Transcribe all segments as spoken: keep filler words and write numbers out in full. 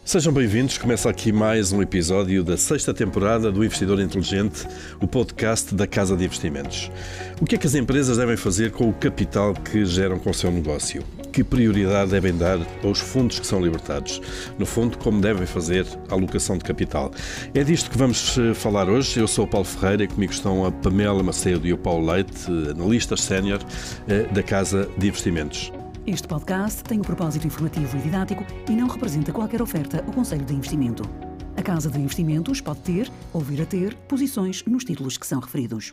Sejam bem-vindos, começa aqui mais um episódio da sexta temporada do Investidor Inteligente, o podcast da Casa de Investimentos. O que é que as empresas devem fazer com o capital que geram com o seu negócio? Que prioridade devem dar aos fundos que são libertados? No fundo, como devem fazer a alocação de capital? É disto que vamos falar hoje. Eu sou o Paulo Ferreira e comigo estão a Pamela Macedo e o Paulo Leite, analistas sénior da Casa de Investimentos. Este podcast tem um propósito informativo e didático e não representa qualquer oferta ou conselho de investimento. A Casa de Investimentos pode ter ou vir a ter posições nos títulos que são referidos.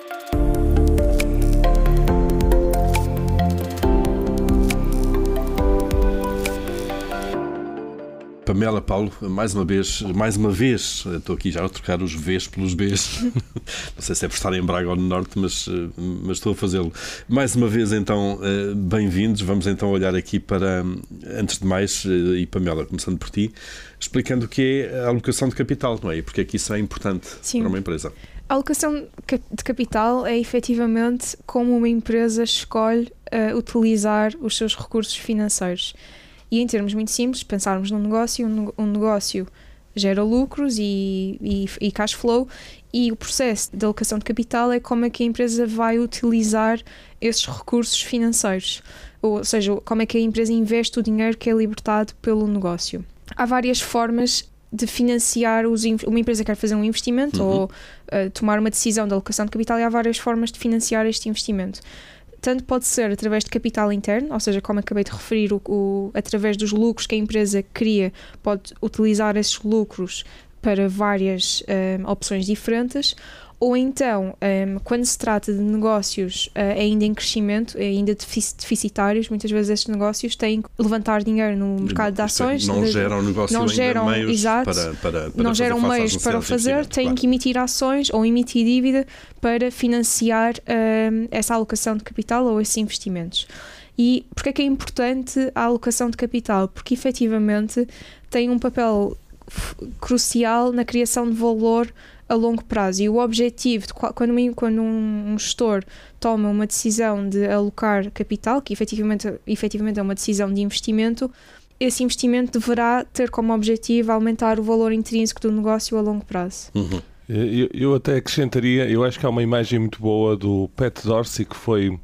Pamela, Paulo, mais uma vez, mais uma vez, estou aqui já a trocar os Vs pelos Bs, não sei se é por estar em Braga ou no Norte, mas, mas estou a fazê-lo. Mais uma vez, então, bem-vindos, vamos então olhar aqui para, antes de mais, e Pamela, começando por ti, explicando o que é a alocação de capital, não é? E porque é que isso é importante Sim. para uma empresa. A alocação de capital é efetivamente como uma empresa escolhe uh, utilizar os seus recursos financeiros. E em termos muito simples, pensarmos num negócio, um negócio gera lucros e, e, e cash flow, e o processo de alocação de capital é como é que a empresa vai utilizar esses recursos financeiros, ou seja, como é que a empresa investe o dinheiro que é libertado pelo negócio. Há várias formas de financiar, os, uma empresa quer fazer um investimento uhum. ou uh, tomar uma decisão de alocação de capital, e há várias formas de financiar este investimento. Tanto pode ser através de capital interno, ou seja, como acabei de referir, o, o, através dos lucros que a empresa cria, pode utilizar esses lucros para várias um, opções diferentes, ou então, um, quando se trata de negócios uh, ainda em crescimento, ainda deficitários, muitas vezes estes negócios têm que levantar dinheiro no mercado de ações. Não geram negócio não ainda geram, meios exato, para, para, para não geram meios para o fazer, têm claro. que emitir ações ou emitir dívida para financiar um, essa alocação de capital ou esses investimentos. E porquê é que é importante a alocação de capital? Porque efetivamente tem um papel f- crucial na criação de valor a longo prazo, e o objetivo de quando, quando um gestor toma uma decisão de alocar capital, que efetivamente, efetivamente é uma decisão de investimento, esse investimento deverá ter como objetivo aumentar o valor intrínseco do negócio a longo prazo. Uhum. Eu, eu até acrescentaria, eu acho que há uma imagem muito boa do Pat Dorsey, que foi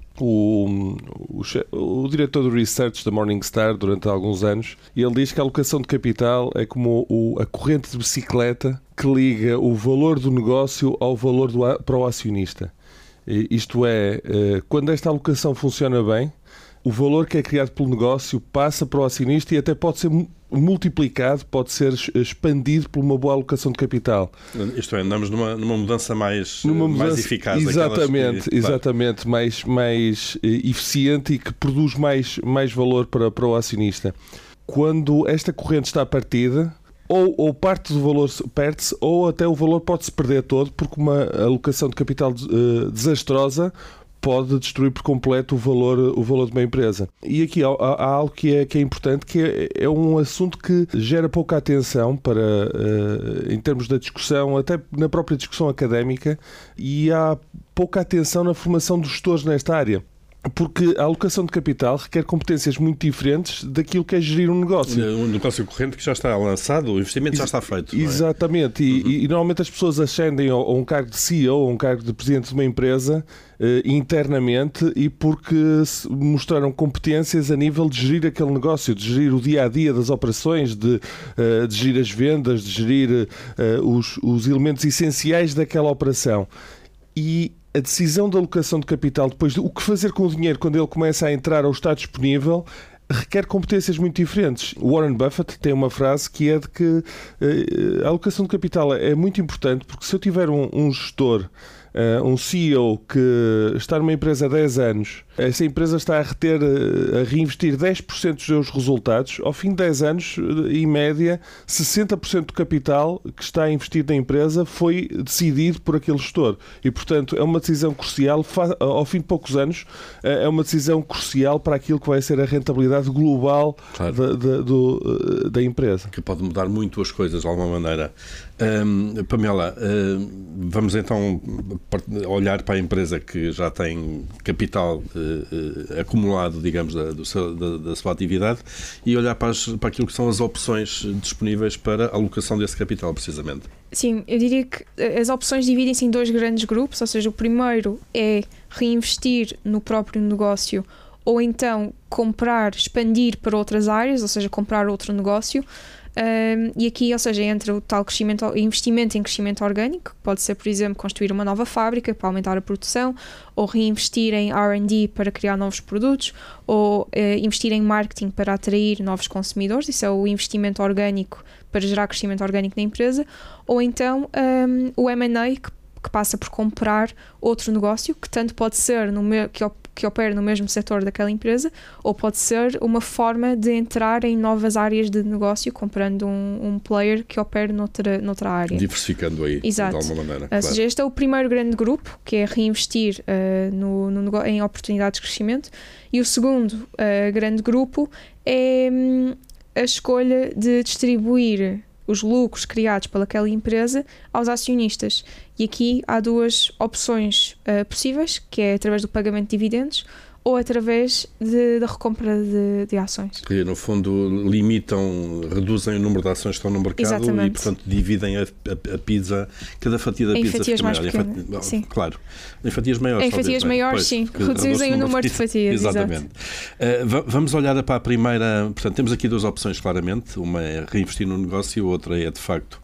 o, o, o diretor do Research da Morningstar durante alguns anos, e ele diz que a alocação de capital é como o, a corrente de bicicleta que liga o valor do negócio ao valor do, para o acionista. E, isto é, quando esta alocação funciona bem, o valor que é criado pelo negócio passa para o acionista e até pode ser multiplicado, pode ser expandido por uma boa alocação de capital. Isto é, andamos numa, numa mudança mais, numa mudança, mais eficaz. Exatamente, que, exatamente claro. mais, mais eficiente e que produz mais, mais valor para, para o acionista. Quando esta corrente está partida, ou, ou parte do valor perde-se, ou até o valor pode-se perder todo, porque uma alocação de capital uh, desastrosa pode destruir por completo o valor, o valor de uma empresa. E aqui há, há algo que é, que é importante, que é, é um assunto que gera pouca atenção para, uh, em termos da discussão, até na própria discussão académica, e há pouca atenção na formação dos gestores nesta área. Porque a alocação de capital requer competências muito diferentes daquilo que é gerir um negócio. Um negócio corrente que já está lançado, o investimento já está feito. Exatamente. Não é? E, uhum. e, e normalmente as pessoas ascendem a um cargo de C E O, ou um cargo de presidente de uma empresa eh, internamente, e porque mostraram competências a nível de gerir aquele negócio, de gerir o dia-a-dia das operações, de, uh, de gerir as vendas, de gerir uh, os, os elementos essenciais daquela operação. E a decisão de alocação de capital, depois de o que fazer com o dinheiro quando ele começa a entrar ou está disponível, requer competências muito diferentes. Warren Buffett tem uma frase que é de que uh, a alocação de capital é muito importante, porque se eu tiver um, um gestor, uh, um C E O que está numa empresa há dez anos, essa empresa está a reter, a reinvestir dez por cento dos seus resultados, ao fim de dez anos, em média, sessenta por cento do capital que está investido na empresa foi decidido por aquele gestor. E, portanto, é uma decisão crucial, ao fim de poucos anos, é uma decisão crucial para aquilo que vai ser a rentabilidade global claro. da, da, do, da empresa. Que pode mudar muito as coisas, de alguma maneira. Um, Pamela, um, vamos então olhar para a empresa que já tem capital uh, uh, acumulado, digamos, da, do seu, da, da sua atividade e olhar para, as, para aquilo que são as opções disponíveis para a alocação desse capital, precisamente. Sim, eu diria que as opções dividem-se em dois grandes grupos, ou seja, o primeiro é reinvestir no próprio negócio ou então comprar, expandir para outras áreas, ou seja, comprar outro negócio. Um, e aqui, ou seja, entra o tal crescimento, investimento em crescimento orgânico, que pode ser, por exemplo, construir uma nova fábrica para aumentar a produção, ou reinvestir em R and D para criar novos produtos, ou uh, investir em marketing para atrair novos consumidores, isso é o investimento orgânico para gerar crescimento orgânico na empresa, ou então um, o M and A, que, que passa por comprar outro negócio, que tanto pode ser no me- que que opera no mesmo setor daquela empresa, ou pode ser uma forma de entrar em novas áreas de negócio, comprando um, um player que opera noutra, noutra área. Diversificando aí, Exato. de alguma maneira. Ou Claro. seja, este é o primeiro grande grupo, que é reinvestir uh, no, no nego- em oportunidades de crescimento, e o segundo uh, grande grupo é hum, a escolha de distribuir os lucros criados pelaquela empresa aos acionistas. E aqui há duas opções uh, possíveis, que é através do pagamento de dividendos ou através de, da recompra de, de ações. Que, no fundo, limitam, reduzem o número de ações que estão no mercado. Exatamente. E, portanto, dividem a, a, a pizza, cada fatia da Em pizza fatias fica mais maior. pequenas, Em fati- sim. Claro. Em fatias maiores. Em talvez, fatias não é? maiores, Pois, sim. porque Reduzem o número de de fatias. Exatamente. Uh, va- vamos olhar para a primeira... Portanto, temos aqui duas opções, claramente. Uma é reinvestir no negócio, a outra é, de facto,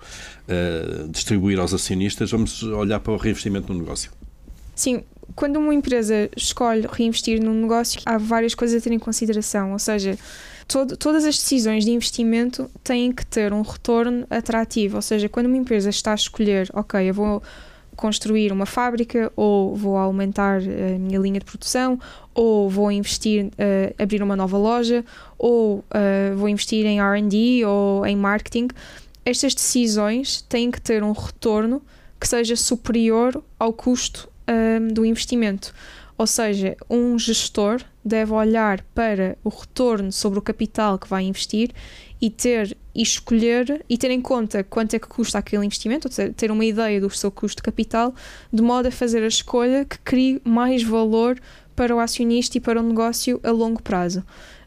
uh, distribuir aos acionistas. Vamos olhar para o reinvestimento no negócio. Sim, quando uma empresa escolhe reinvestir num negócio, há várias coisas a ter em consideração, ou seja, todo, todas as decisões de investimento têm que ter um retorno atrativo, ou seja, quando uma empresa está a escolher, ok, eu vou construir uma fábrica, ou vou aumentar a minha linha de produção, ou vou investir, uh, abrir uma nova loja, ou uh, vou investir em R and D ou em marketing, estas decisões têm que ter um retorno que seja superior ao custo um, do investimento. Ou seja, um gestor deve olhar para o retorno sobre o capital que vai investir e ter e escolher e ter em conta quanto é que custa aquele investimento, ou seja, ter uma ideia do seu custo de capital, de modo a fazer a escolha que crie mais valor para o acionista e para o negócio a longo prazo.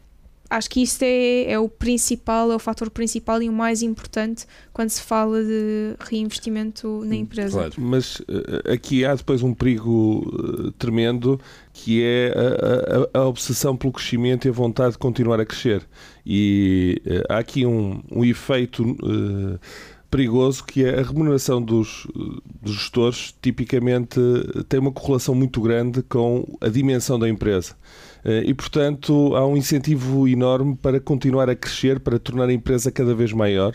Acho que isso é, é o principal, é o fator principal e o mais importante quando se fala de reinvestimento na empresa. Claro. Mas uh, aqui há depois um perigo uh, tremendo, que é a, a, a obsessão pelo crescimento e a vontade de continuar a crescer. E uh, há aqui um, um efeito uh, perigoso, que é a remuneração dos, dos gestores, tipicamente tem uma correlação muito grande com a dimensão da empresa. E, portanto, há um incentivo enorme para continuar a crescer, para tornar a empresa cada vez maior.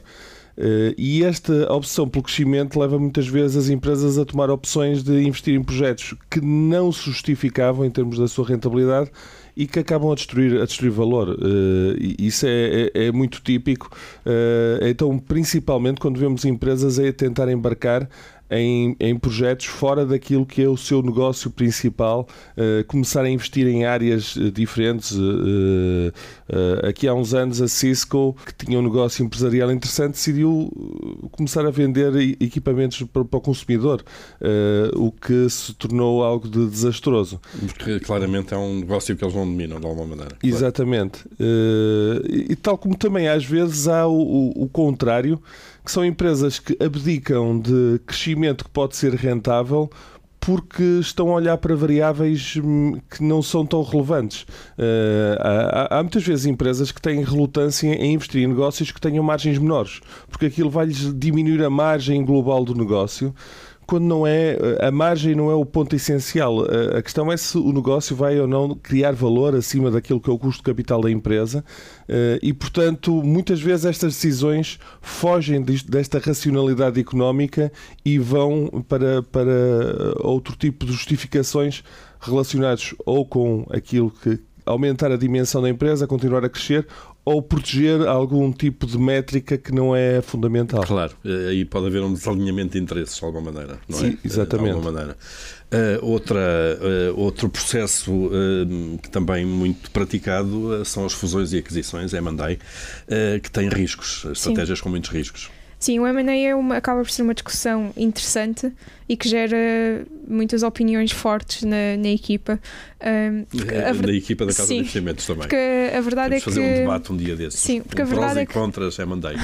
E esta opção pelo crescimento leva muitas vezes as empresas a tomar opções de investir em projetos que não se justificavam em termos da sua rentabilidade e que acabam a destruir, a destruir valor. Isso é, é, é muito típico. Então, principalmente quando vemos empresas a tentar embarcar Em, em projetos fora daquilo que é o seu negócio principal, uh, começar a investir em áreas uh, diferentes. Uh, uh, aqui há uns anos a Cisco, que tinha um negócio empresarial interessante, decidiu começar a vender equipamentos para, para o consumidor, uh, o que se tornou algo de desastroso. Porque claramente é um negócio que eles não dominam de alguma maneira. Claro. Exatamente. Uh, e, e tal como também às vezes há o, o, o contrário, que são empresas que abdicam de crescimento que pode ser rentável porque estão a olhar para variáveis que não são tão relevantes. Uh, há, há muitas vezes empresas que têm relutância em investir em negócios que tenham margens menores, porque aquilo vai-lhes diminuir a margem global do negócio, quando não é, a margem não é o ponto essencial. A questão é se o negócio vai ou não criar valor acima daquilo que é o custo de capital da empresa e, portanto, muitas vezes estas decisões fogem desta racionalidade económica e vão para, para outro tipo de justificações relacionados ou com aquilo que aumentar a dimensão da empresa, continuar a crescer, ou proteger algum tipo de métrica que não é fundamental. Claro, aí pode haver um desalinhamento de interesses de alguma maneira, não Sim, é? exatamente. De alguma maneira. Uh, outra, uh, outro processo uh, que também muito praticado uh, são as fusões e aquisições, M and A, uh, que têm riscos, estratégias Sim. com muitos riscos. Sim, o M and A é uma, acaba por ser uma discussão interessante e que gera muitas opiniões fortes na, na equipa. Um, é, ver... Na equipa da Casa sim, de Investimentos também. Porque a verdade Temos é que... fazer um debate um dia desses. Sim, porque um a verdade prós é e que... contras M and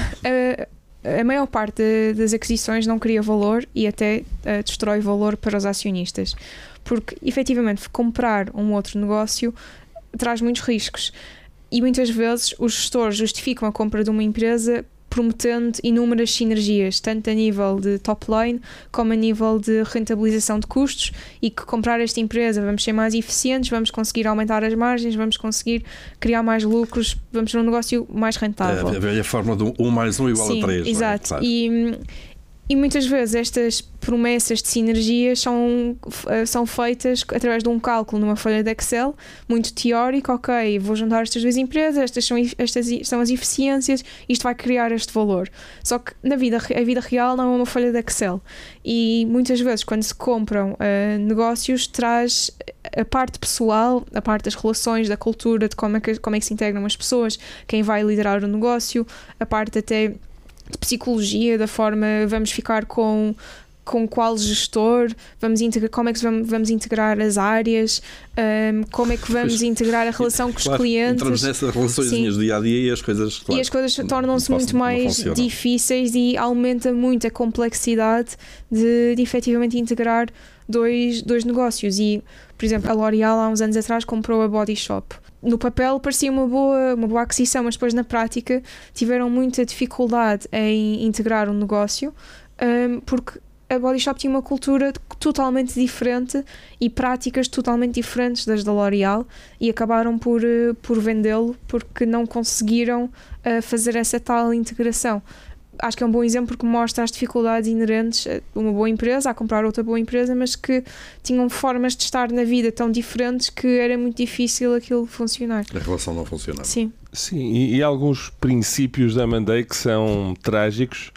A. A, a maior parte das aquisições não cria valor e até uh, destrói valor para os acionistas. Porque, efetivamente, comprar um outro negócio traz muitos riscos. E muitas vezes os gestores justificam a compra de uma empresa prometendo inúmeras sinergias, tanto a nível de top line como a nível de rentabilização de custos, e que comprar esta empresa vamos ser mais eficientes, vamos conseguir aumentar as margens, vamos conseguir criar mais lucros, vamos ter um negócio mais rentável. É a velha forma de um mais um igual Sim, a três. exato. Não é? E, e muitas vezes estas promessas de sinergias são, são feitas através de um cálculo numa folha de Excel, muito teórico. Ok, vou juntar estas duas empresas, estas são, estas são as eficiências, isto vai criar este valor. Só que na vida, a vida real não é uma folha de Excel. E muitas vezes quando se compram uh, negócios, traz a parte pessoal, a parte das relações, da cultura, de como é que, como é que se integram as pessoas, quem vai liderar o negócio, a parte até de psicologia, da forma vamos ficar com, com qual gestor, vamos integrar, como é que vamos, vamos integrar as áreas, um, como é que vamos pois, integrar a relação com claro, os clientes. Entramos nessas relações do dia a dia e as coisas, claro, e as coisas tornam-se muito mais difíceis e aumenta muito a complexidade de, de efetivamente integrar dois, dois negócios. E, por exemplo, a L'Oréal há uns anos atrás comprou a Body Shop. No papel parecia uma boa, uma boa aquisição, mas depois na prática tiveram muita dificuldade em integrar um negócio, um, porque a Body Shop tinha uma cultura totalmente diferente e práticas totalmente diferentes das da L'Oréal, e acabaram por, por vendê-lo porque não conseguiram uh, fazer essa tal integração. Acho que é um bom exemplo porque mostra as dificuldades inerentes a uma boa empresa a comprar outra boa empresa, mas que tinham formas de estar na vida tão diferentes que era muito difícil aquilo funcionar. A relação não funcionava. Sim. Sim, e, e alguns princípios da M and A que são trágicos.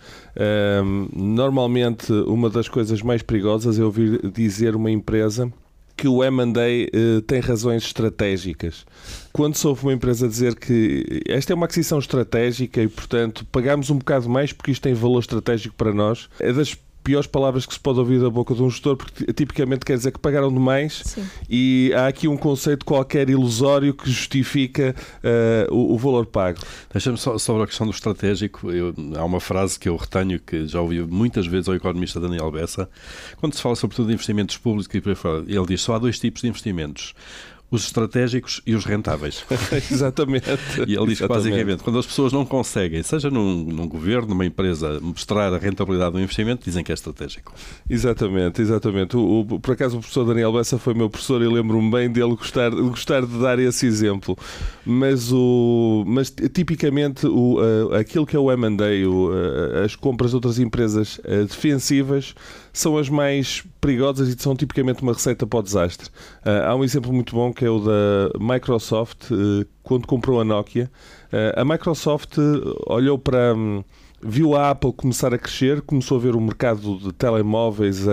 Um, normalmente, uma das coisas mais perigosas é ouvir dizer uma empresa que o M and A uh, tem razões estratégicas. Quando se ouve uma empresa dizer que esta é uma aquisição estratégica e, portanto, pagamos um bocado mais porque isto tem valor estratégico para nós, é das piores palavras que se pode ouvir da boca de um gestor, porque tipicamente quer dizer que pagaram demais. Sim. E há aqui um conceito qualquer ilusório que justifica uh, o, o valor pago. Deixa-me só sobre a questão do estratégico. Eu, há uma frase que eu retenho, que já ouvi muitas vezes ao economista Daniel Bessa, quando se fala sobretudo de investimentos públicos, ele diz só há dois tipos de investimentos: os estratégicos e os rentáveis. Exatamente. E ele diz que, Exatamente. basicamente, quando as pessoas não conseguem, seja num, num governo, numa empresa, mostrar a rentabilidade do investimento, dizem que é estratégico. Exatamente, exatamente. O, o, por acaso o professor Daniel Bessa foi meu professor e lembro-me bem dele gostar, gostar de dar esse exemplo. Mas, o, mas tipicamente o, uh, aquilo que é o M and A, o, uh, as compras de outras empresas uh, defensivas, são as mais perigosas e são tipicamente uma receita para o desastre. Uh, há um exemplo muito bom que é o da Microsoft, uh, quando comprou a Nokia. Uh, a Microsoft olhou para... Um, viu a Apple começar a crescer, começou a ver o mercado de telemóveis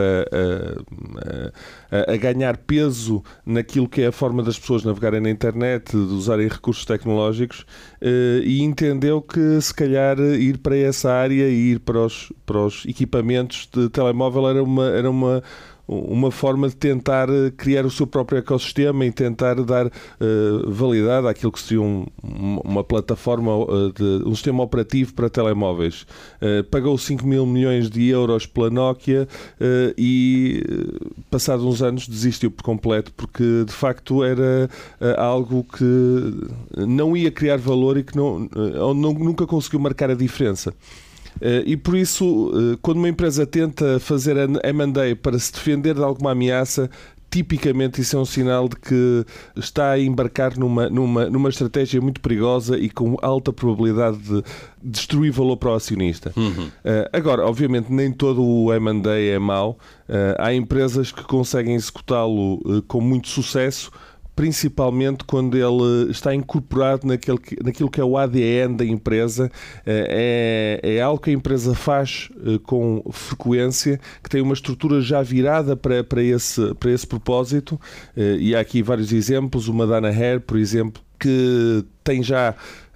a, a, a, a ganhar peso naquilo que é a forma das pessoas navegarem na internet, de usarem recursos tecnológicos, e entendeu que se calhar ir para essa área e ir para os, para os equipamentos de telemóvel era uma, era uma uma forma de tentar criar o seu próprio ecossistema e tentar dar uh, validade àquilo que seria um, uma plataforma, uh, de, um sistema operativo para telemóveis. Uh, pagou cinco mil milhões de euros pela Nokia uh, e, uh, passados uns anos, desistiu por completo, porque de facto era uh, algo que não ia criar valor e que não, uh, não, nunca conseguiu marcar a diferença. Uh, e por isso, uh, quando uma empresa tenta fazer a M and A para se defender de alguma ameaça, tipicamente isso é um sinal de que está a embarcar numa, numa, numa estratégia muito perigosa e com alta probabilidade de destruir valor para o acionista. Uhum. Uh, agora, obviamente, nem todo o M and A é mau. Uh, há empresas que conseguem executá-lo uh, com muito sucesso, principalmente quando ele está incorporado naquele, naquilo que é o A D N da empresa. É, é algo que a empresa faz com frequência, que tem uma estrutura já virada para, para, esse, para esse propósito, e há aqui vários exemplos. O Madonna Hair, por exemplo, que tem já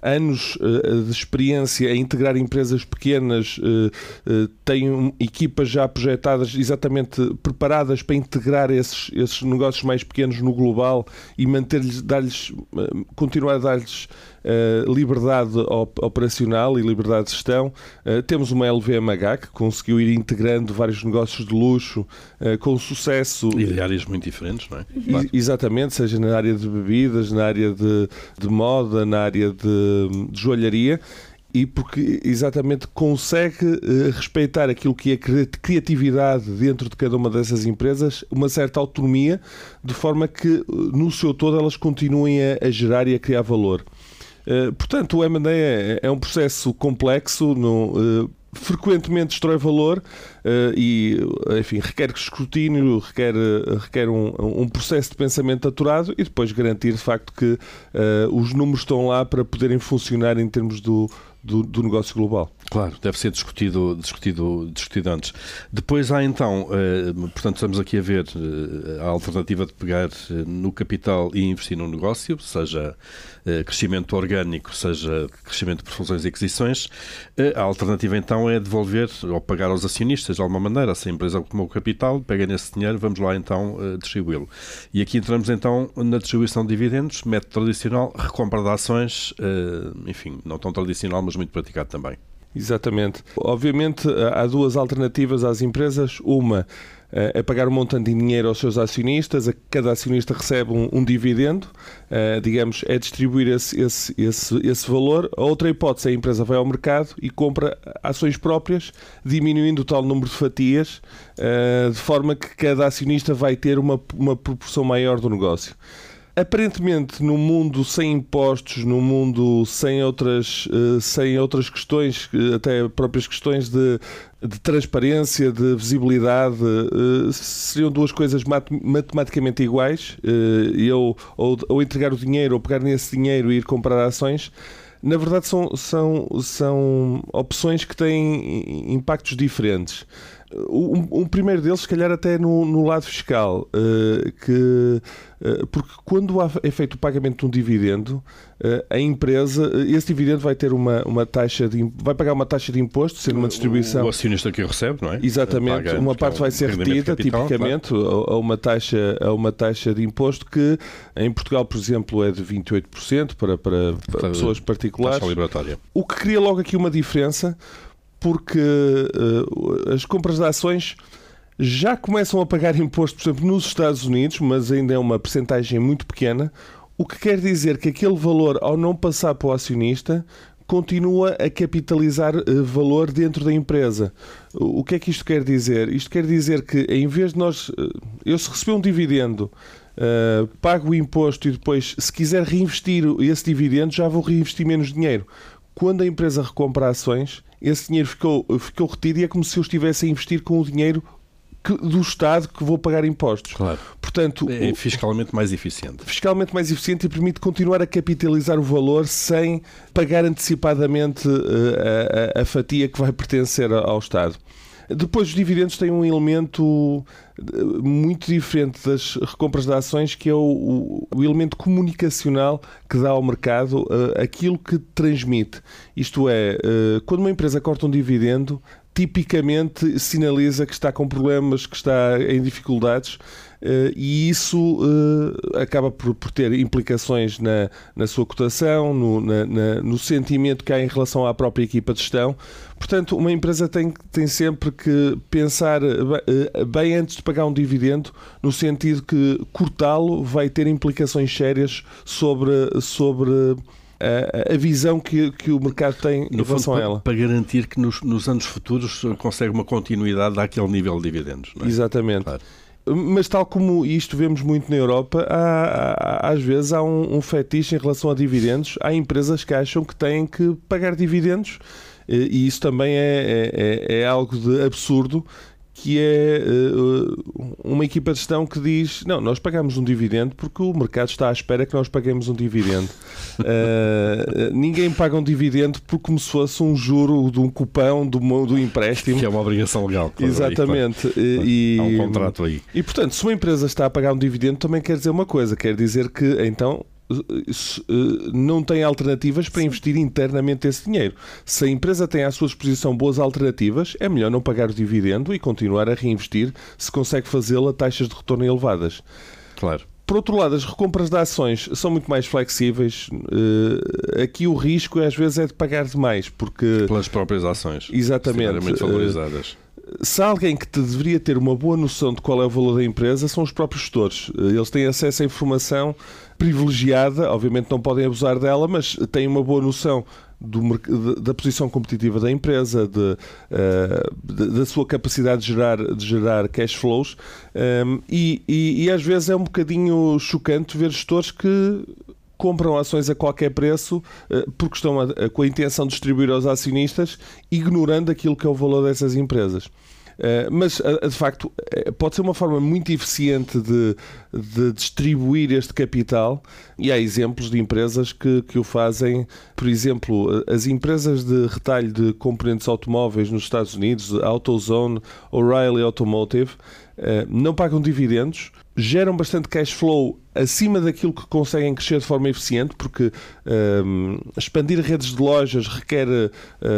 anos uh, de experiência a integrar empresas pequenas, uh, uh, têm equipas já projetadas, exatamente preparadas para integrar esses, esses negócios mais pequenos no global e manter-lhes, dar-lhes, uh, continuar a dar-lhes Uh, liberdade op- operacional e liberdade de gestão. Uh, temos uma L V M H que conseguiu ir integrando vários negócios de luxo uh, com sucesso. E de áreas muito diferentes, não é? E, Claro. exatamente, seja na área de bebidas, na área de, de moda, na área de, de joalharia. E porque exatamente consegue uh, respeitar aquilo que é a criatividade dentro de cada uma dessas empresas, uma certa autonomia, de forma que no seu todo elas continuem a, a gerar e a criar valor. Uh, portanto, o M and A é, é um processo complexo, no, uh, frequentemente destrói valor uh, e, enfim, requer escrutínio, requer, uh, requer um, um processo de pensamento aturado e depois garantir, de facto, que uh, os números estão lá para poderem funcionar em termos do, do, do negócio global. Claro, deve ser discutido, discutido, discutido antes. Depois há então, eh, portanto estamos aqui a ver eh, a alternativa de pegar eh, no capital e investir no negócio, seja eh, crescimento orgânico, seja crescimento por fusões e aquisições. Eh, a alternativa então é devolver ou pagar aos acionistas de alguma maneira. Se a empresa tomou o capital, pega nesse dinheiro, vamos lá então eh, distribuí-lo. E aqui entramos então na distribuição de dividendos, método tradicional, recompra de ações, eh, enfim, não tão tradicional, mas muito praticado também. Exatamente. Obviamente há duas alternativas às empresas. Uma é pagar um montante de dinheiro aos seus acionistas, cada acionista recebe um, um dividendo, uh, digamos, é distribuir esse, esse, esse, esse valor. A outra hipótese é a empresa vai ao mercado e compra ações próprias, diminuindo o tal número de fatias, uh, de forma que cada acionista vai ter uma, uma proporção maior do negócio. Aparentemente, no mundo sem impostos, no mundo sem outras, sem outras questões, até próprias questões de, de transparência, de visibilidade, seriam duas coisas matematicamente iguais. Eu, ou, ou entregar o dinheiro, ou pegar nesse dinheiro e ir comprar ações. Na verdade, são, são, são opções que têm impactos diferentes. Um, um primeiro deles, se calhar até no, no lado fiscal, uh, que, uh, porque quando é feito o pagamento de um dividendo, uh, a empresa, esse dividendo vai ter uma, uma taxa de, vai pagar uma taxa de imposto, sendo uma distribuição. O, o acionista que o recebe, não é? Exatamente, Paga, uma parte vai ser retida, capital, tipicamente, claro, a, a, uma taxa, a uma taxa de imposto que em Portugal, por exemplo, é de vinte e oito por cento para, para, para pessoas particulares. Taxa liberatória. O que cria logo aqui uma diferença, porque uh, as compras de ações já começam a pagar imposto, por exemplo, nos Estados Unidos, mas ainda é uma percentagem muito pequena, o que quer dizer que aquele valor, ao não passar para o acionista, continua a capitalizar uh, valor dentro da empresa. O, o que é que isto quer dizer? Isto quer dizer que, em vez de nós... Uh, eu se receber um dividendo, uh, pago o imposto e depois, se quiser reinvestir esse dividendo, já vou reinvestir menos dinheiro. Quando a empresa recompra ações, esse dinheiro ficou, ficou retido e é como se eu estivesse a investir com o dinheiro que, do Estado que vou pagar impostos. Claro. Portanto, é fiscalmente mais eficiente. Fiscalmente mais eficiente e permite continuar a capitalizar o valor sem pagar antecipadamente uh, a, a fatia que vai pertencer ao Estado. Depois, os dividendos têm um elemento muito diferente das recompras de ações, que é o, o, o elemento comunicacional que dá ao mercado uh, aquilo que transmite. Isto é, uh, quando uma empresa corta um dividendo, tipicamente sinaliza que está com problemas, que está em dificuldades, uh, e isso uh, acaba por, por ter implicações na, na sua cotação, no, na, na, no sentimento que há em relação à própria equipa de gestão. Portanto, uma empresa tem, tem sempre que pensar bem antes de pagar um dividendo, no sentido que cortá-lo vai ter implicações sérias sobre, sobre a, a visão que, que o mercado tem em relação a ela. Para garantir que nos, nos anos futuros consegue uma continuidade daquele nível de dividendos. Não é? Exatamente. Claro. Mas tal como isto vemos muito na Europa, há, há, às vezes há um, um fetiche em relação a dividendos. Há empresas que acham que têm que pagar dividendos, e isso também é, é, é algo de absurdo, que é uh, uma equipa de gestão que diz, não, nós pagamos um dividendo porque o mercado está à espera que nós paguemos um dividendo. Uh, ninguém paga um dividendo porque como se fosse um juro de um cupão do, do empréstimo. Que é uma obrigação legal. Claro. Exatamente. Aí, claro. E, há um contrato aí. E, portanto, se uma empresa está a pagar um dividendo, também quer dizer uma coisa, quer dizer que, então, não tem alternativas para Sim. investir internamente esse dinheiro. Se a empresa tem à sua disposição boas alternativas, é melhor não pagar o dividendo e continuar a reinvestir se consegue fazê-lo a taxas de retorno elevadas. Claro. Por outro lado, as recompras de ações são muito mais flexíveis. Aqui o risco às vezes é de pagar demais, porque... Pelas próprias ações. Exatamente. Muito valorizadas. Se alguém que te deveria ter uma boa noção de qual é o valor da empresa são os próprios gestores. Eles têm acesso a informação privilegiada, obviamente não podem abusar dela, mas têm uma boa noção do, da posição competitiva da empresa, de, uh, de, da sua capacidade de gerar, de gerar cash flows, um, e, e, e às vezes é um bocadinho chocante ver gestores que compram ações a qualquer preço uh, porque estão a, a, com a intenção de distribuir aos acionistas, ignorando aquilo que é o valor dessas empresas. Uh, mas, uh, de facto, uh, pode ser uma forma muito eficiente de, de distribuir este capital, e há exemplos de empresas que, que o fazem. Por exemplo, as empresas de retalho de componentes automóveis nos Estados Unidos, AutoZone, O'Reilly Automotive, uh, não pagam dividendos, geram bastante cash flow acima daquilo que conseguem crescer de forma eficiente, porque um, expandir redes de lojas requer uh,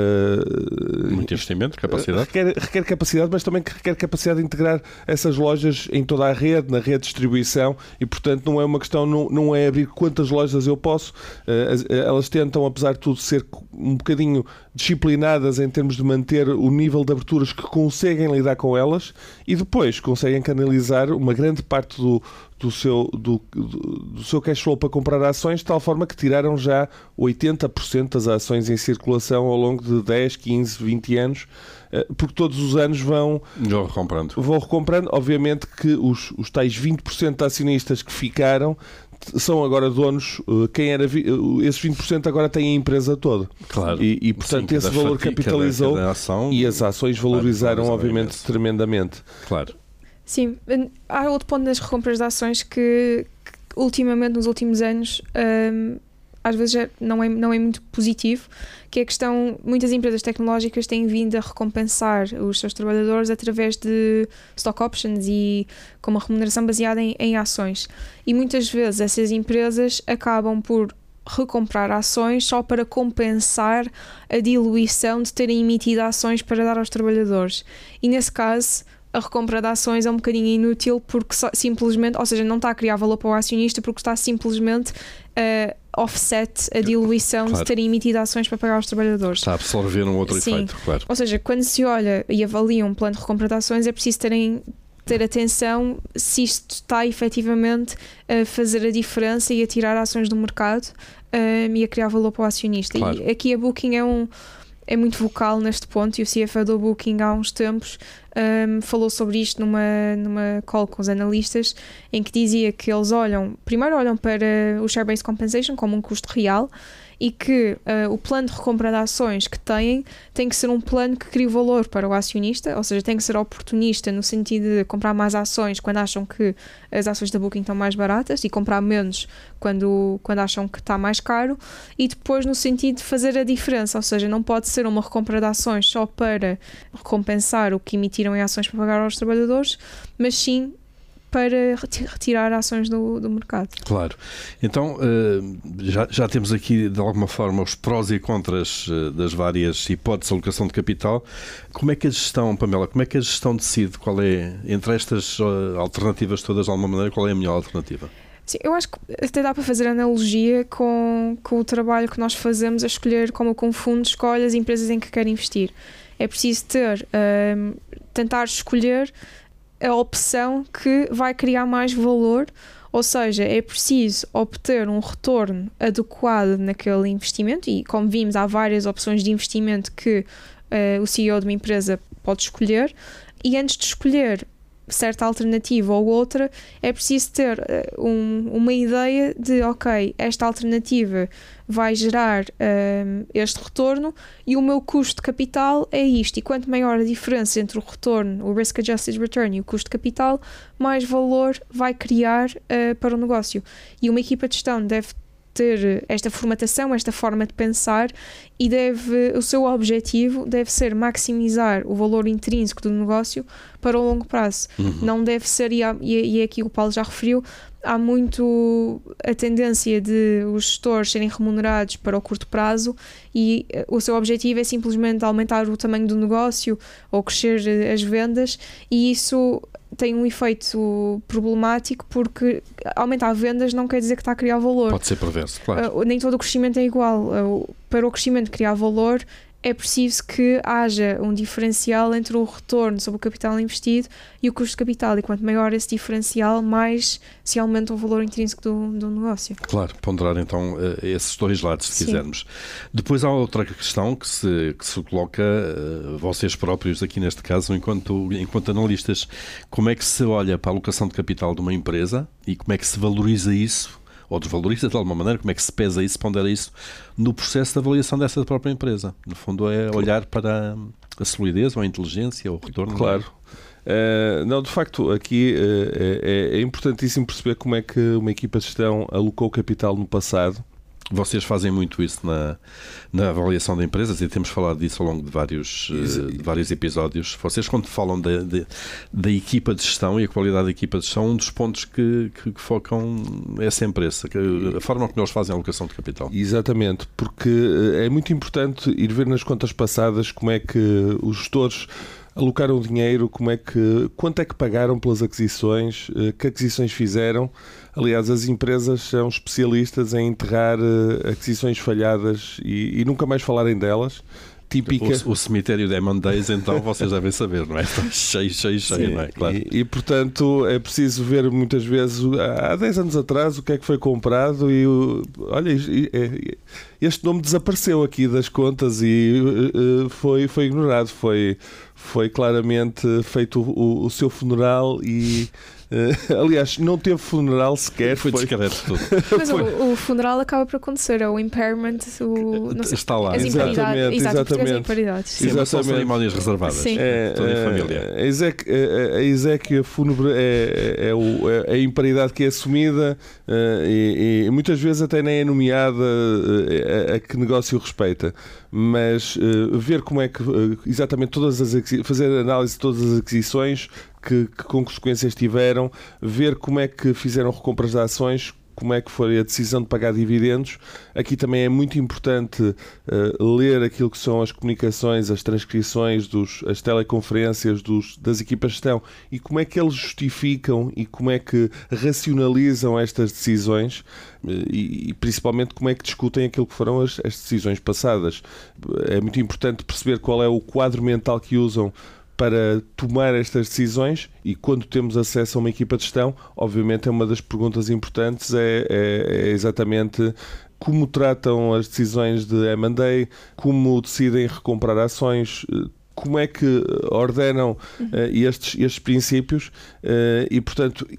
muito investimento, capacidade. Requer, requer capacidade, mas também requer capacidade de integrar essas lojas em toda a rede, na rede de distribuição, e portanto não é uma questão, não, não é abrir quantas lojas eu posso. Uh, elas tentam, apesar de tudo, ser um bocadinho disciplinadas em termos de manter o nível de aberturas que conseguem lidar com elas, e depois conseguem canalizar uma grande parte do do seu, do, do seu cash flow para comprar ações, de tal forma que tiraram já oitenta por cento das ações em circulação ao longo de dez, quinze, vinte anos, porque todos os anos vão, vão recomprando. Vão recomprando. Obviamente que os, os tais vinte por cento de acionistas que ficaram são agora donos, quem era esses vinte por cento agora têm a empresa toda. Claro. E, e portanto, sim, esse valor fatia, capitalizou cada, cada ação, e as ações valorizaram, claro, obviamente, imenso. Tremendamente. Claro. Sim, há outro ponto nas recompras de ações que, que ultimamente, nos últimos anos, um, às vezes é, não, é, não é muito positivo, que é a questão, muitas empresas tecnológicas têm vindo a recompensar os seus trabalhadores através de stock options e com uma remuneração baseada em, em ações. E muitas vezes essas empresas acabam por recomprar ações só para compensar a diluição de terem emitido ações para dar aos trabalhadores. E nesse caso, a recompra de ações é um bocadinho inútil, porque só, simplesmente, ou seja, não está a criar valor para o acionista, porque está simplesmente a uh, offset a diluição, claro, de terem emitido ações para pagar aos trabalhadores. Está a absorver um outro Sim. efeito, claro. Ou seja, quando se olha e avalia um plano de recompra de ações, é preciso terem, ter atenção se isto está efetivamente a fazer a diferença e a tirar ações do mercado um, e a criar valor para o acionista. Claro. E aqui a Booking é um... é muito vocal neste ponto, e o C F O do Booking há uns tempos um, falou sobre isto numa, numa call com os analistas, em que dizia que eles olham, primeiro olham para o share-based compensation como um custo real, e que uh, o plano de recompra de ações que têm tem que ser um plano que crie valor para o acionista, ou seja, tem que ser oportunista no sentido de comprar mais ações quando acham que as ações da Booking estão mais baratas e comprar menos quando, quando acham que está mais caro, e depois no sentido de fazer a diferença, ou seja, não pode ser uma recompra de ações só para recompensar o que emitiram em ações para pagar aos trabalhadores, mas sim para retirar ações do, do mercado. Claro. Então, já, já temos aqui, de alguma forma, os prós e contras das várias hipóteses de alocação de capital. Como é que a gestão, Pamela, como é que a gestão decide qual é, entre estas alternativas todas, de alguma maneira, qual é a melhor alternativa? Sim, eu acho que até dá para fazer analogia com, com o trabalho que nós fazemos a escolher como o fundo escolhe as empresas em que quer investir. É preciso ter, um, tentar escolher a opção que vai criar mais valor, ou seja, é preciso obter um retorno adequado naquele investimento, e como vimos há várias opções de investimento que uh, o C E O de uma empresa pode escolher, e antes de escolher certa alternativa ou outra, é preciso ter uh, um, uma ideia de, ok, esta alternativa vai gerar um, este retorno e o meu custo de capital é isto, e quanto maior a diferença entre o retorno, o Risk Adjusted Return, e o custo de capital, mais valor vai criar uh, para o negócio. E uma equipa de gestão deve ter esta formatação, esta forma de pensar, e deve, o seu objetivo deve ser maximizar o valor intrínseco do negócio para o longo prazo. Uhum. Não deve ser, e, há, e é aqui o Paulo já referiu, há muito a tendência de os gestores serem remunerados para o curto prazo e o seu objetivo é simplesmente aumentar o tamanho do negócio ou crescer as vendas, e isso tem um efeito problemático, porque aumentar vendas não quer dizer que está a criar valor. Pode ser perverso, claro. Uh, nem todo o crescimento é igual. Uh, para o crescimento criar valor é preciso que haja um diferencial entre o retorno sobre o capital investido e o custo de capital, e quanto maior esse diferencial, mais se aumenta o valor intrínseco do, do negócio. Claro, ponderar então esses dois lados, se Sim. quisermos. Depois há outra questão que se, que se coloca, vocês próprios aqui neste caso, enquanto, enquanto analistas, como é que se olha para a alocação de capital de uma empresa e como é que se valoriza isso, ou desvaloriza de alguma maneira, como é que se pesa isso, pondera isso no processo de avaliação dessa própria empresa. No fundo é olhar para a solidez ou a inteligência ou o retorno. Claro. Uh, não, de facto, aqui uh, é, é importantíssimo perceber como é que uma equipa de gestão alocou capital no passado. Vocês fazem muito isso na, na avaliação de empresas e temos falado disso ao longo de vários, de vários episódios. Vocês, quando falam da, de, da equipa de gestão e a qualidade da equipa de gestão, um dos pontos que, que, que focam é sempre esse, a forma como eles fazem a alocação de capital. Exatamente, porque é muito importante ir ver nas contas passadas como é que os gestores alocaram dinheiro, como é que, quanto é que pagaram pelas aquisições, que aquisições fizeram. Aliás, as empresas são especialistas em enterrar aquisições falhadas e, e nunca mais falarem delas. Típica... O, o cemitério de M and A's, então, vocês devem saber, não é? Está cheio, cheio, cheio, Sim, não é? Claro. E, e, portanto, é preciso ver muitas vezes, há dez anos atrás, o que é que foi comprado e, o, olha, este nome desapareceu aqui das contas e uh, foi, foi ignorado, foi, foi claramente feito o, o seu funeral e... Uh, aliás, não teve funeral sequer. Foi discreto tudo. Mas o, o funeral acaba por acontecer, é o impairment, o, não sei, está lá. As exatamente, exatamente. exatamente. Sim, exatamente. São cerimónias reservadas. Sim. É, toda a família. A exequia, a exequia fúnebre é, é, o, é a imparidade que é assumida uh, e, e muitas vezes até nem é nomeada uh, a, a que negócio respeita. Mas uh, ver como é que uh, exatamente todas as fazer análise de todas as aquisições, que, que consequências tiveram, ver como é que fizeram recompras de ações, como é que foi a decisão de pagar dividendos. Aqui também é muito importante uh, ler aquilo que são as comunicações, as transcrições, dos, as teleconferências dos, das equipas de gestão e como é que eles justificam e como é que racionalizam estas decisões uh, e, e principalmente como é que discutem aquilo que foram as, as decisões passadas. É muito importante perceber qual é o quadro mental que usam para tomar estas decisões, e quando temos acesso a uma equipa de gestão, obviamente é uma das perguntas importantes, é, é, é exatamente como tratam as decisões de M and A, como decidem recomprar ações, como é que ordenam uh, estes, estes princípios uh, e, portanto,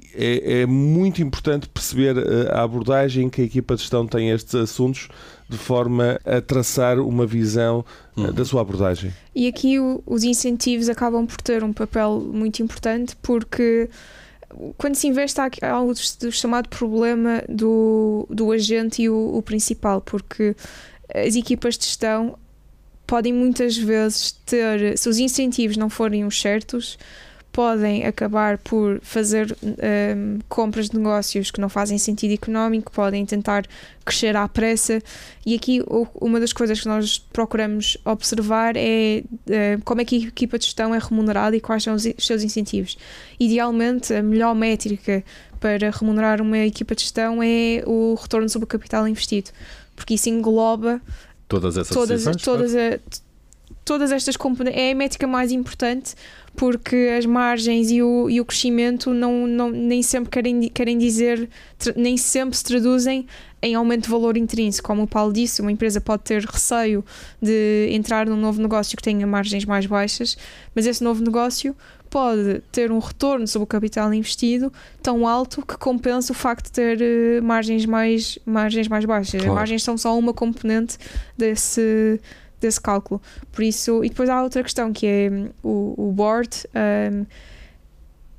é, é muito importante perceber uh, a abordagem que a equipa de gestão tem a estes assuntos, de forma a traçar uma visão uhum. da sua abordagem. E aqui o, os incentivos acabam por ter um papel muito importante, porque quando se investe há, há o chamado problema do, do agente e o, o principal, porque as equipas de gestão podem muitas vezes ter, se os incentivos não forem os certos, podem acabar por fazer um, compras de negócios que não fazem sentido económico, podem tentar crescer à pressa, e aqui o, uma das coisas que nós procuramos observar é uh, como é que a equipa de gestão é remunerada e quais são os, os seus incentivos. Idealmente, a melhor métrica para remunerar uma equipa de gestão é o retorno sobre o capital investido, porque isso engloba todas essas todas, decisões, todas, claro. a, todas estas componentes. É a métrica mais importante, porque as margens e o, e o crescimento não, não, nem sempre querem, querem dizer, nem sempre se traduzem em aumento de valor intrínseco. Como o Paulo disse, uma empresa pode ter receio de entrar num novo negócio que tenha margens mais baixas, mas esse novo negócio pode ter um retorno sobre o capital investido tão alto que compensa o facto de ter uh, margens, mais, margens mais baixas. Claro. As margens são só uma componente desse... desse cálculo. Por isso, e depois há outra questão que é o, o board um,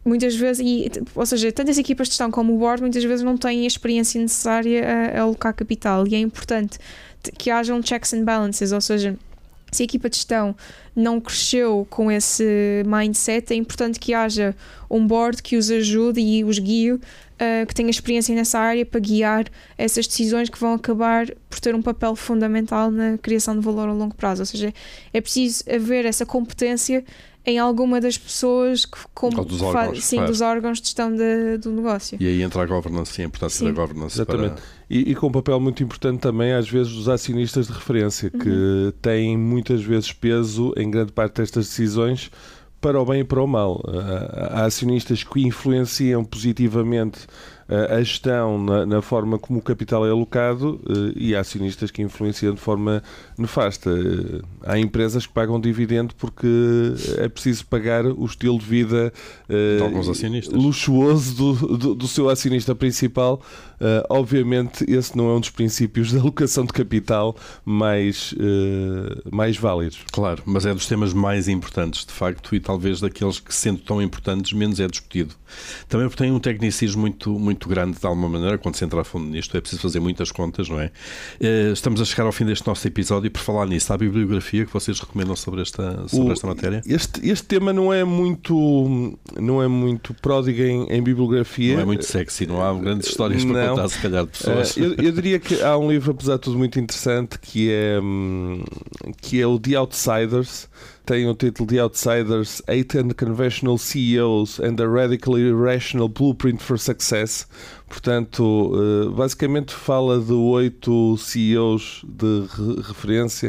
muitas vezes, e, ou seja, tanto as equipas de gestão como o board muitas vezes não têm a experiência necessária a, a alocar capital, e é importante que hajam checks and balances, ou seja, se a equipa de gestão não cresceu com esse mindset, é importante que haja um board que os ajude e os guie, uh, que tenha experiência nessa área para guiar essas decisões que vão acabar por ter um papel fundamental na criação de valor a longo prazo. Ou seja, é preciso haver essa competência em alguma das pessoas que como dos órgãos, sim, claro. dos órgãos de gestão de, do negócio. E aí entra a governance e a importância Sim. da governance. Exatamente. Para... E, e com um papel muito importante também, às vezes, dos acionistas de referência, que uhum. têm muitas vezes peso em grande parte destas decisões, para o bem e para o mal. Há acionistas que influenciam positivamente a gestão na, na forma como o capital é alocado e há acionistas que influenciam de forma nefasta. Há empresas que pagam dividendo porque é preciso pagar o estilo de vida de alguns acionistas. luxuoso do, do, do seu acionista principal. Uh, obviamente esse não é um dos princípios da alocação de capital mais, uh, mais válidos. Claro, mas é dos temas mais importantes, de facto, e talvez daqueles que, sendo tão importantes, menos é discutido. Também porque tem um tecnicismo muito, muito grande, de alguma maneira, quando se entra a fundo nisto, é preciso fazer muitas contas, não é? Uh, estamos a chegar ao fim deste nosso episódio e, por falar nisso, há a bibliografia que vocês recomendam sobre esta, sobre o, esta matéria? Este, este tema não é muito, não é muito pródigo em, em bibliografia. Não é muito sexy, não há grandes histórias para não. contar, se calhar, de pessoas. Uh, eu, eu diria que há um livro, apesar de tudo, muito interessante, que é, um, que é o The Outsiders. Tem o título The Outsiders, Eight Unconventional C E Os and a Radically Irrational Blueprint for Success. Portanto, uh, basicamente fala de oito C E Os de re- referência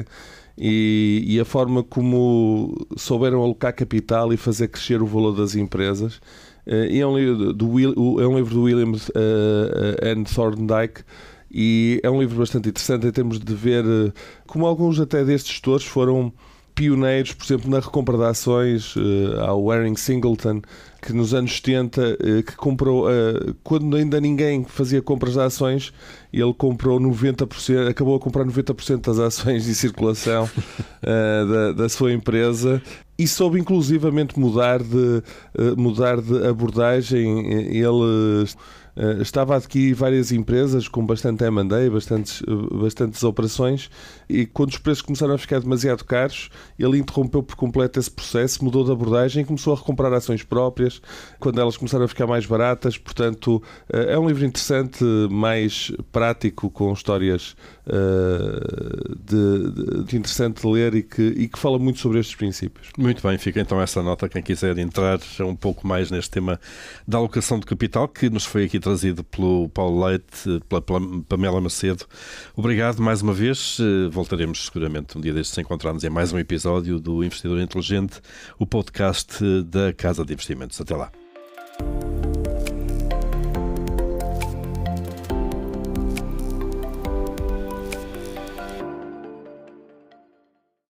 e, e a forma como souberam alocar capital e fazer crescer o valor das empresas. Uh, e é um livro do, Will, é um livro do William uh, N. Thorndike e é um livro bastante interessante em termos de ver uh, como alguns até destes gestores foram pioneiros, por exemplo, na recompra de ações. Uh, há o Waring Singleton, que nos anos setenta, uh, que comprou, uh, quando ainda ninguém fazia compras de ações, ele comprou noventa por cento, acabou a comprar noventa por cento das ações em circulação uh, da, da sua empresa. E soube inclusivamente mudar de, uh, mudar de abordagem. Ele uh, estava a adquirir várias empresas com bastante M and A, bastantes, uh, bastantes operações, e quando os preços começaram a ficar demasiado caros, ele interrompeu por completo esse processo, mudou de abordagem e começou a recomprar ações próprias quando elas começaram a ficar mais baratas. Portanto, uh, é um livro interessante, mais prático, com histórias uh, de, de, de interessante de ler e que, e que fala muito sobre estes princípios. Muito bem, fica então essa nota, quem quiser entrar um pouco mais neste tema da alocação de capital, que nos foi aqui trazido pelo Paulo Leite, pela Pamela Macedo. Obrigado mais uma vez, voltaremos seguramente um dia destes a encontrar-nos em mais um episódio do Investidor Inteligente, o podcast da Casa de Investimentos. Até lá.